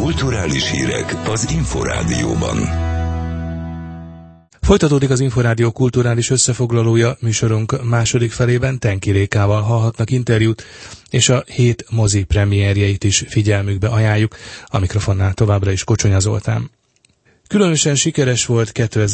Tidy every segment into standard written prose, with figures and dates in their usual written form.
Kulturális hírek az Inforádióban. Folytatódik az Inforádió kulturális összefoglalója, műsorunk második felében Tenki Rékával hallhatnak interjút, és a hét mozi premierjeit is figyelmükbe ajánljuk. A mikrofonnál továbbra is Kocsonya Zoltán. Különösen sikeres volt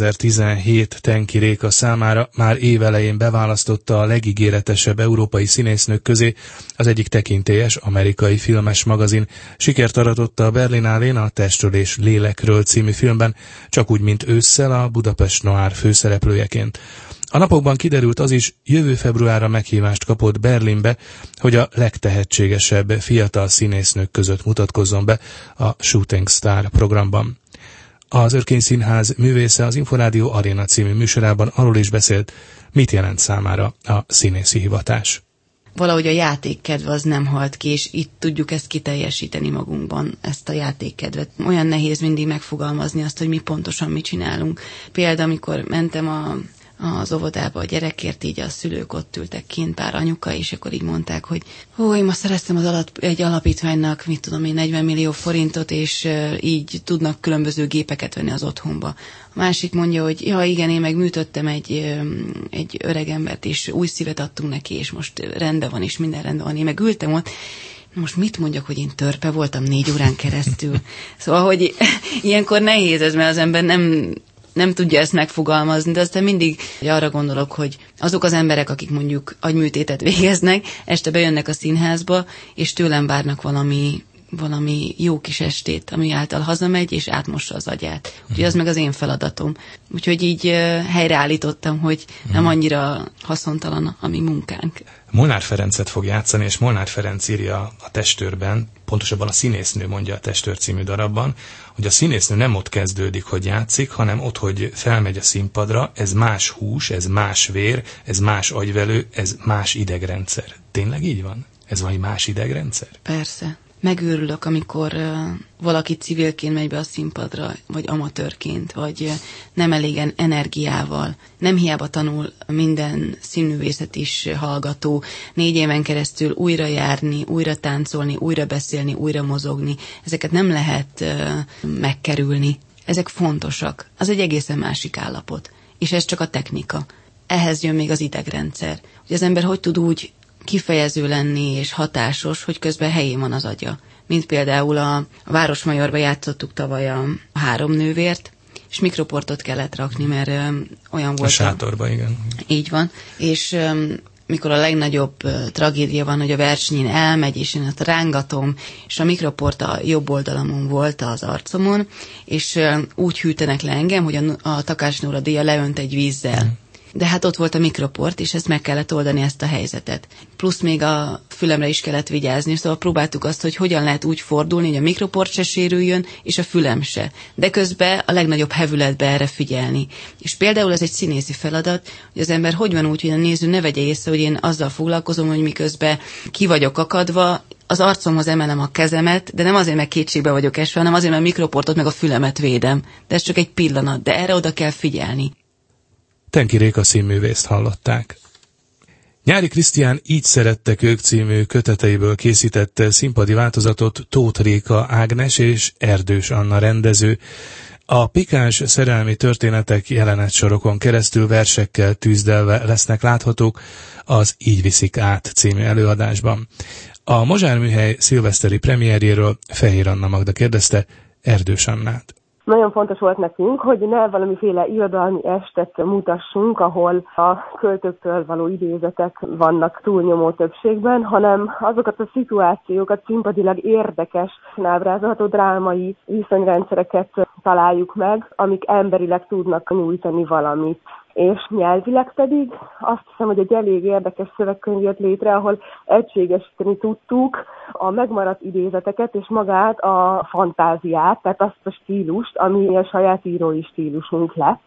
2017 Tenki Réka számára, már évelején beválasztotta a legígéretesebb európai színésznők közé az egyik tekintélyes amerikai filmes magazin. Sikert aratott a Berlinálén a Testről és lélekről című filmben, csak úgy, mint ősszel a Budapest Noir főszereplőjeként. A napokban kiderült az is, jövő februárra meghívást kapott Berlinbe, hogy a legtehetségesebb fiatal színésznők között mutatkozzon be a Shooting Star programban. Az Örkény Színház művésze az Inforádió Aréna című műsorában arról is beszélt, mit jelent számára a színészi hivatás. Valahogy a játékkedv az nem halt ki, és itt tudjuk ezt kiteljesíteni magunkban, ezt a játékkedvet. Olyan nehéz mindig megfogalmazni azt, hogy mi pontosan mit csinálunk. Például, amikor mentem az óvodába a gyerekért, így a szülők ott ültek kint, pár anyuka, és akkor így mondták, hogy én most szereztem egy alapítványnak, 40 millió forintot, és így tudnak különböző gépeket venni az otthonba. A másik mondja, hogy igen, én meg műtöttem egy öreg embert, és új szívet adtunk neki, és most rendben van, és minden rendben van. Én meg ültem ott, most mit mondjak, hogy én törpe voltam 4 órán keresztül? Szóval, hogy ilyenkor nehéz ez, mert az ember nem tudja ezt megfogalmazni, de aztán mindig arra gondolok, hogy azok az emberek, akik mondjuk agyműtétet végeznek, este bejönnek a színházba, és tőlem várnak valami jó kis estét, ami által hazamegy, és átmossa az agyát. Úgyhogy az meg az én feladatom. Úgyhogy így helyreállítottam, hogy nem annyira haszontalan a mi munkánk. Molnár Ferencet fog játszani, és Molnár Ferenc írja a Testőrben, pontosabban a színésznő mondja a Testőr című darabban, hogy a színésznő nem ott kezdődik, hogy játszik, hanem ott, hogy felmegy a színpadra, ez más hús, ez más vér, ez más agyvelő, ez más idegrendszer. Tényleg így van? Ez valami más idegrendszer? Persze. Megőrülök, amikor valaki civilként megy be a színpadra, vagy amatőrként, vagy nem elégen energiával. Nem hiába tanul minden színművészet is hallgató 4 éven keresztül újra járni, újra táncolni, újra beszélni, újra mozogni. Ezeket nem lehet megkerülni. Ezek fontosak. Az egy egészen másik állapot. És ez csak a technika. Ehhez jön még az idegrendszer. Hogy az ember hogy tud úgy kifejező lenni és hatásos, hogy közben helyén van az agya. Mint például a Városmajorba játszottuk tavaly a 3 nővért, és mikroportot kellett rakni, mert olyan volt. A sátorba, igen. Így van. És mikor a legnagyobb tragédia van, hogy a versenyen elmegy, és én ott rángatom, és a mikroport a jobb oldalamon volt az arcomon, és úgy hűtenek le engem, hogy a Takács Nóra díja leönt egy vízzel. De hát ott volt a mikroport, és ezt meg kellett oldani, ezt a helyzetet. Plusz még a fülemre is kellett vigyázni, szóval próbáltuk azt, hogy hogyan lehet úgy fordulni, hogy a mikroport se sérüljön, és a fülem se. De közben a legnagyobb hevületbe erre figyelni. És például ez egy színészi feladat, hogy az ember hogy van úgy, hogy a néző ne vegye észre, hogy én azzal foglalkozom, hogy miközben ki vagyok akadva, az arcomhoz emelem a kezemet, de nem azért, mert kétségbe vagyok esve, hanem azért, mert a mikroportot meg a fülemet védem. De ez csak egy pillanat, de erre oda kell figyelni. Tenki Réka színművészt hallották. Nyári Krisztián Így szerettek ők című köteteiből készített színpadi változatot Tóth Réka Ágnes és Erdős Anna rendező. A pikáns szerelmi történetek jelenetsorokon keresztül versekkel tűzdelve lesznek láthatók az Így viszik át című előadásban. A Mozsár Műhely szilveszteri premierjéről Fehér Anna Magda kérdezte Erdős Annát. Nagyon fontos volt nekünk, hogy ne valamiféle irodalmi estet mutassunk, ahol a költőktől való idézetek vannak túlnyomó többségben, hanem azokat a szituációkat, színpadilag érdekes, ábrázolható drámai viszonyrendszereket találjuk meg, amik emberileg tudnak nyújtani valamit. És nyelvileg pedig azt hiszem, hogy egy elég érdekes szövegkönyv jött létre, ahol egységesíteni tudtuk a megmaradt idézeteket és magát a fantáziát, tehát azt a stílust, ami a saját írói stílusunk lett.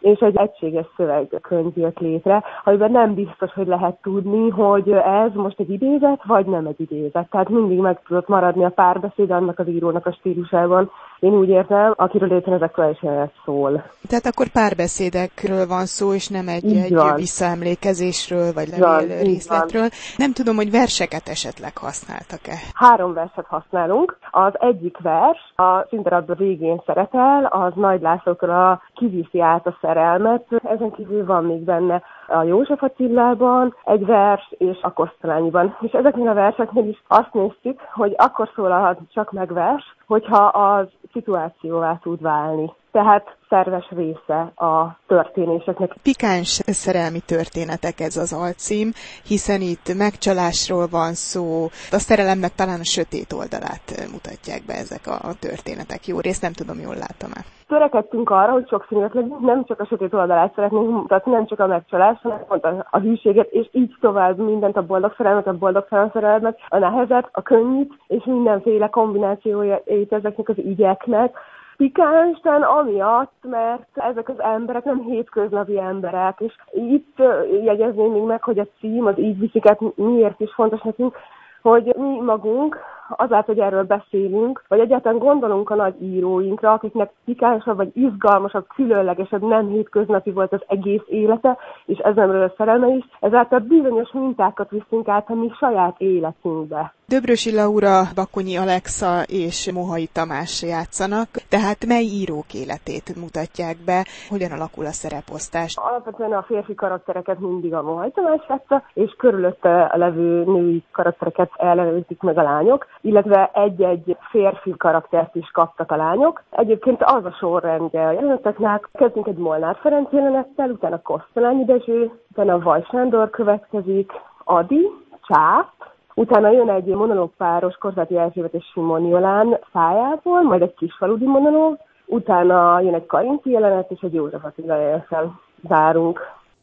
és egy egységes szövegkönyv jött létre, amiben nem biztos, hogy lehet tudni, hogy ez most egy idézet, vagy nem egy idézet. Tehát mindig meg tudott maradni a párbeszéd annak az írónak a stílusában. Én úgy értem, akiről éppen ez aktuálisan szól. Tehát akkor párbeszédekről van szó, és nem egy visszaemlékezésről, vagy levél részletről. Nem tudom, hogy verseket esetleg használtak-e? 3 verset használunk. Az egyik vers a színdarab végén szerepel, az Nagy Lászlótól a Kiviszi át a szerelmet. Ezen kívül van még benne a József Attilában egy vers, és a Kosztolányiban. És ezeknél a verseknél is azt néztük, hogy akkor szólalhat csak meg vers, hogyha az szituációvá tud válni. Tehát szerves része a történéseknek. Pikáns szerelmi történetek ez az alcím, hiszen itt megcsalásról van szó. A szerelemnek talán a sötét oldalát mutatják be ezek a történetek. Jó részt, nem tudom, jól látom-e. Törekedtünk arra, hogy sokszínűek legyünk, nem csak a sötét oldalát szeretnénk mutatni, nem csak a megcsalás, hanem pont a hűséget, és így tovább mindent, a boldog szerelmet, a boldog szerelmet, a nehezet, a könnyit, és mindenféle kombinációjait ezeknek az ügyeknek. Pikánstán amiatt, mert ezek az emberek nem hétköznapi emberek, és itt jegyezném még meg, hogy a cím, az így visziket miért is fontos nekünk, hogy mi magunk azáltal, hogy erről beszélünk, vagy egyáltalán gondolunk a nagy íróinkra, akiknek pikánsabb, vagy izgalmasabb, különlegesebb, nem hétköznapi volt az egész élete, és ezenről a szerelme is, ezáltal bizonyos mintákat viszünk át a mi saját életünkbe. Döbrösi Laura, Bakonyi Alexa és Mohai Tamás játszanak, tehát mely írók életét mutatják be, hogyan alakul a szereposztás? Alapvetően a férfi karaktereket mindig a Mohai Tamás játsza, és körülötte levő női karaktereket ellenőrzik meg a lányok, illetve egy-egy férfi karaktert is kaptak a lányok. Egyébként az a sorrendje a jeleneteknek. Kezdünk egy Molnár Ferenc jelenettel, utána Kosztolányi Dezső, utána Vaj Sándor következik, Adi, Csáp, utána jön egy monológpáros Korzáti Erzsébet és Simon Jolán szájából, majd egy kisfaludi monológ, utána jön egy Karinti jelenet, és egy József Attila jelenettel zárunk.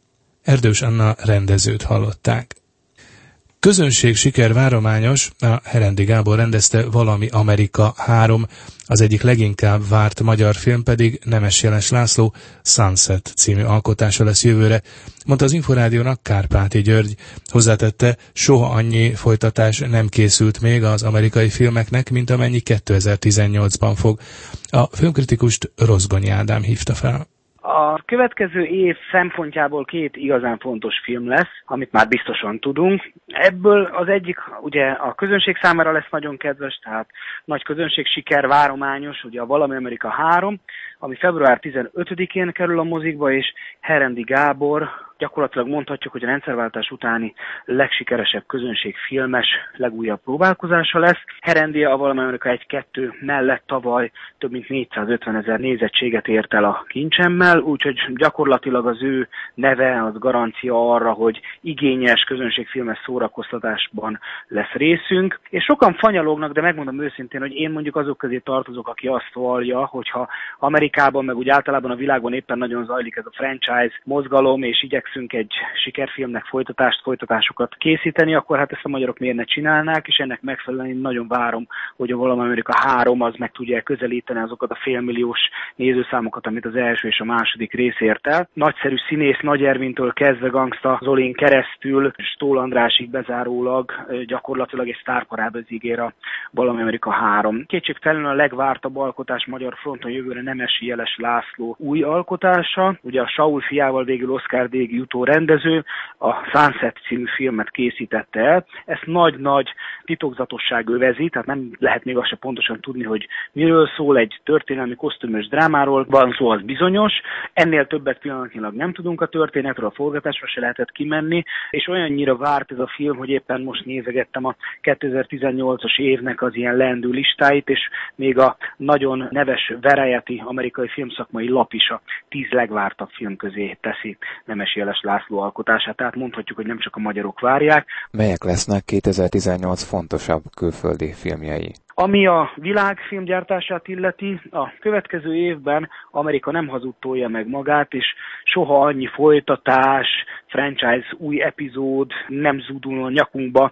Erdős Anna rendezőt hallották. Közönség siker várományos, a Herendi Gábor rendezte Valami Amerika 3, az egyik leginkább várt magyar film pedig Nemes Jeles László Sunset című alkotása lesz jövőre, mondta az Inforádiónak Kárpáti György. Hozzátette, soha annyi folytatás nem készült még az amerikai filmeknek, mint amennyi 2018-ban fog. A filmkritikust Rozgonyi Ádám hívta fel. A következő év szempontjából 2 igazán fontos film lesz, amit már biztosan tudunk. Ebből az egyik ugye a közönség számára lesz nagyon kedves, tehát nagy közönség siker várományos, ugye a Valami Amerika 3, ami február 15-én kerül a mozikba, és Herendi Gábor gyakorlatilag mondhatjuk, hogy a rendszerváltás utáni legsikeresebb közönségfilmes legújabb próbálkozása lesz. Herendi a Valami Amerika 1-2 mellett tavaly több mint 450 000 nézettséget ért el a kincsemmel, úgyhogy gyakorlatilag az ő neve az garancia arra, hogy igényes közönségfilmes szórakoztatásban lesz részünk. És sokan fanyalognak, de megmondom őszintén, hogy én mondjuk azok közé tartozok, aki azt vallja, hogyha Amerikában, meg úgy általában a világon éppen nagyon zajlik ez a franchise mozgalom, és igyekszünk egy sikerfilmnek folytatásokat készíteni, akkor hát ezt a magyarok miért ne csinálnák, és ennek megfelelően én nagyon várom, hogy a Valami Amerika 3 az meg tudja közelíteni azokat a félmilliós nézőszámokat, amit az első és a második rész ért el. Nagyszerű színész, Nagy Ervintől kezdve Gangsta Zolin keresztül, Stól Andrásig bezárólag gyakorlatilag egy sztárparád ígér a Valami Amerika 3. Kétségtelenül a legvártabb alkotás magyar fronton jövőre Nemesi Jeles László új alkotása, ugye a Saul fiával végül Oscar-díj jutó rendező a Sunset című filmet készítette el. Ezt nagy-nagy titokzatosság övezi, tehát nem lehet még azt se pontosan tudni, hogy miről szól, egy történelmi kosztümös drámáról van szó, az bizonyos. Ennél többet pillanatnyilag nem tudunk a történetről, a forgatásra se lehetett kimenni, és olyannyira várt ez a film, hogy éppen most nézegettem a 2018-as évnek az ilyen leendő listáit, és még a nagyon neves Variety amerikai filmszakmai lap is a 10 legvártabb film közé teszi Nemes Jeles László alkotását, tehát mondhatjuk, hogy nem csak a magyarok várják. Melyek lesznek 2018 fontosabb külföldi filmjei? Ami a világ filmgyártását illeti, a következő évben Amerika nem hazudtolja meg magát, és soha annyi folytatás, franchise, új epizód nem zúdul a nyakunkba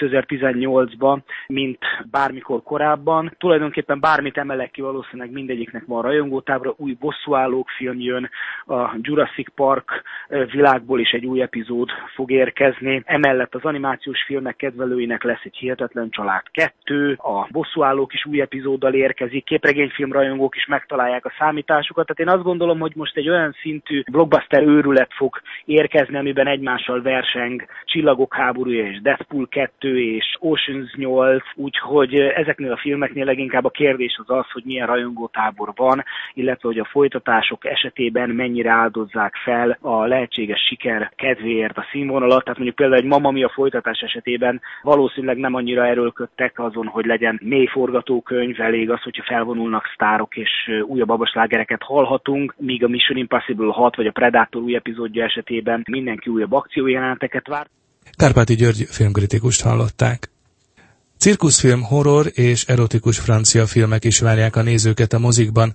2018-ban, mint bármikor korábban. Tulajdonképpen bármit emelek ki, valószínűleg mindegyiknek van rajongótábra, új bosszúállók film jön, a Jurassic Park világból is egy új epizód fog érkezni. Emellett az animációs filmek kedvelőinek lesz egy Hihetetlen család 2, a bosszúállók is új epizóddal érkezik, képregényfilm rajongók is megtalálják a számításukat. Tehát én azt gondolom, hogy most egy olyan szintű blockbuster őrület fog érkezni, amiben egymással verseng Csillagok háborúja és Deadpool 2 és Ocean's 8, úgyhogy ezeknél a filmeknél leginkább a kérdés az, hogy milyen rajongótábor van, illetve hogy a folytatások esetében mennyire áldozzák fel a lehetséges siker kedvéért a színvonalat. Tehát mondjuk például egy Mamma Mia folytatás esetében valószínűleg nem annyira erőlködtek azon, hogy legyen mély forgatókönyv, elég az, hogyha felvonulnak sztárok és újabb babaslágereket hallhatunk, míg a Mission Impossible 6 vagy a Predator új epizódja esetében mindenki újabb akciójeleneteket vár. Kárpáti György filmkritikust hallották. Cirkuszfilm, horror és erotikus francia filmek is várják a nézőket a mozikban.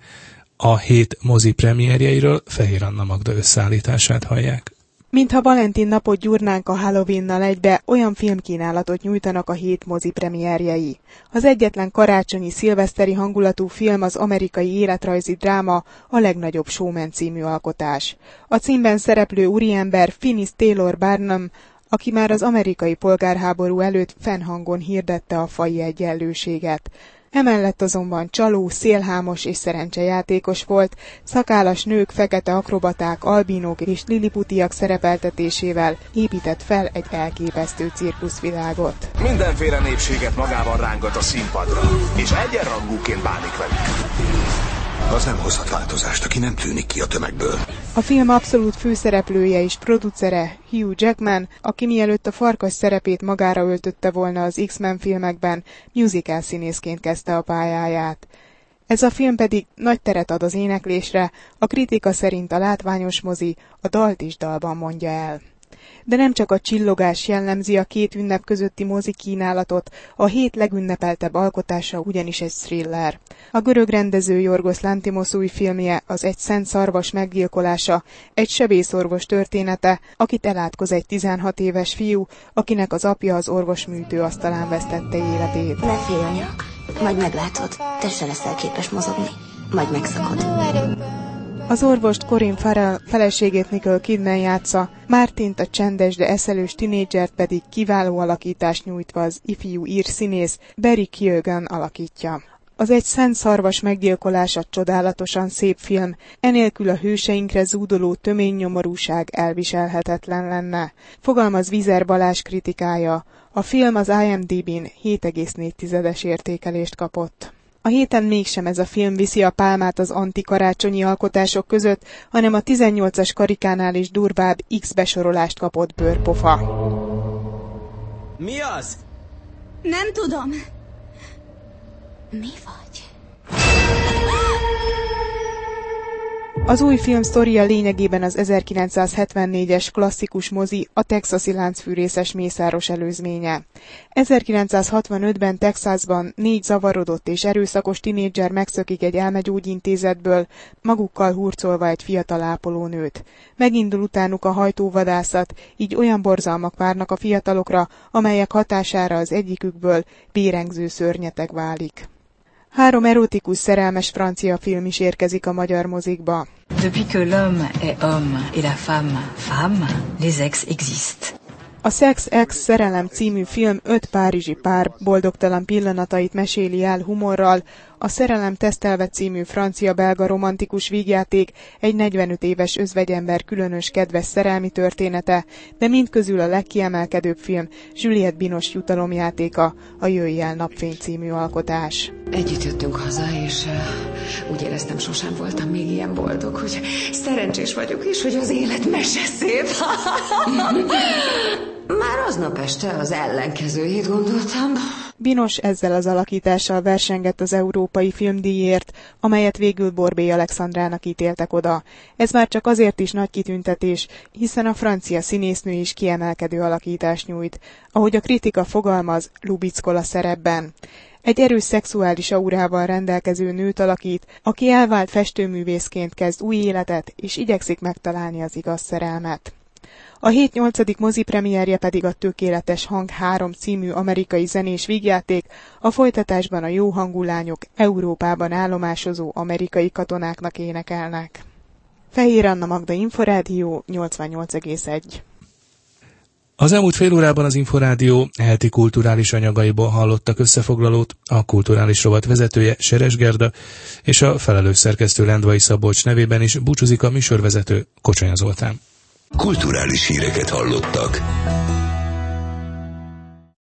A hét mozi premierjeiről Fehér Anna Magda összeállítását hallják. Mintha Valentin napot gyúrnánk a Halloweennal egybe, olyan filmkínálatot nyújtanak a hét mozi premierjei. Az egyetlen karácsonyi szilveszteri hangulatú film az amerikai életrajzi dráma A legnagyobb showman című alkotás. A címben szereplő úriember Finis Taylor Barnum, aki már az amerikai polgárháború előtt fennhangon hirdette a faji egyenlőséget. Emellett azonban csaló, szélhámos és szerencsejátékos volt, szakállas nők, fekete akrobaták, albínók és liliputiak szerepeltetésével épített fel egy elképesztő cirkuszvilágot. Mindenféle népséget magával rángat a színpadra, és egyenrangúként bánik velük. Az nem hozhat változást, aki nem tűnik ki a tömegből. A film abszolút főszereplője és producere Hugh Jackman, aki mielőtt a farkas szerepét magára öltötte volna az X-Men filmekben, musical színészként kezdte a pályáját. Ez a film pedig nagy teret ad az éneklésre, a kritika szerint a látványos mozi a dalt is dalban mondja el. De nem csak a csillogás jellemzi a két ünnep közötti mozi kínálatot, a hét legünnepeltebb alkotása ugyanis egy thriller. A görög rendező Yorgos Lanthimos új filmje, az Egy szent szarvas meggyilkolása, egy sebészorvos története, akit elátkoz egy 16 éves fiú, akinek az apja az orvosműtő asztalán vesztette életét. Ne félj, anya, majd meglátod, te se leszel képes mozogni, majd megszakod. Az orvost Colin Farrell feleségét Nicole Kidman játsza, Martint, a csendes, de eszelős tinédzsert pedig kiváló alakítást nyújtva az ifjú ír színész Barry Keoghan alakítja. Az Egy szent szarvas meggyilkolása csodálatosan szép film, enélkül a hőseinkre zúdoló tömény nyomorúság elviselhetetlen lenne. Fogalmaz Vizer Balázs kritikája. A film az IMDb-n 7,4-es értékelést kapott. A héten mégsem ez a film viszi a pálmát az antikarácsonyi alkotások között, hanem a 18-as karikánál is durvább X besorolást kapott bőrpofa. Mi az? Nem tudom. Mi vagy? Az új film sztoria lényegében az 1974-es klasszikus mozi, a texasi láncfűrészes mészáros előzménye. 1965-ben Texasban 4 zavarodott és erőszakos tinédzser megszökik egy elmegyógyintézetből, magukkal hurcolva egy fiatal ápolónőt. Megindul utánuk a hajtóvadászat, így olyan borzalmak várnak a fiatalokra, amelyek hatására az egyikükből vérengző szörnyeteg válik. 3 erotikus szerelmes francia film is érkezik a magyar mozikba. Depuis que l'homme est homme et la femme femme, les ex existent. A Sex Ex szerelem című film 5 párizsi pár boldogtalan pillanatait meséli el humorral, a Szerelem tesztelve című francia-belga romantikus vígjáték egy 45 éves özvegyember különös kedves szerelmi története, de mindközül a legkiemelkedőbb film Juliette Binoche jutalomjátéka, a Jöjj el napfény című alkotás. Együtt jöttünk haza, és úgy éreztem, sosem voltam még ilyen boldog, hogy szerencsés vagyok, és hogy az élet meseszép. Már aznap este az ellenkezőjét gondoltam. Binoche ezzel az alakítással versengett az Európai Filmdíjért, amelyet végül Borbély Alexandrának ítéltek oda. Ez már csak azért is nagy kitüntetés, hiszen a francia színésznő is kiemelkedő alakítást nyújt, ahogy a kritika fogalmaz, lubickol a szerepben. Egy erős szexuális aurával rendelkező nőt alakít, aki elvált festőművészként kezd új életet, és igyekszik megtalálni az igaz szerelmet. A hét 8. mozipremierje pedig a Tökéletes Hang 3 című amerikai zenés vígjáték, a folytatásban a jó hangú lányok Európában állomásozó amerikai katonáknak énekelnek. Fehér Anna Magda, Inforádió 88,1. Az elmúlt fél órában az Inforádió heti kulturális anyagaiból hallottak összefoglalót, a kulturális rovat vezetője Seres Gerda és a felelős szerkesztő Lendvai Szabolcs nevében is búcsúzik a műsorvezető Kocsonya Zoltán. Kulturális híreket hallottak.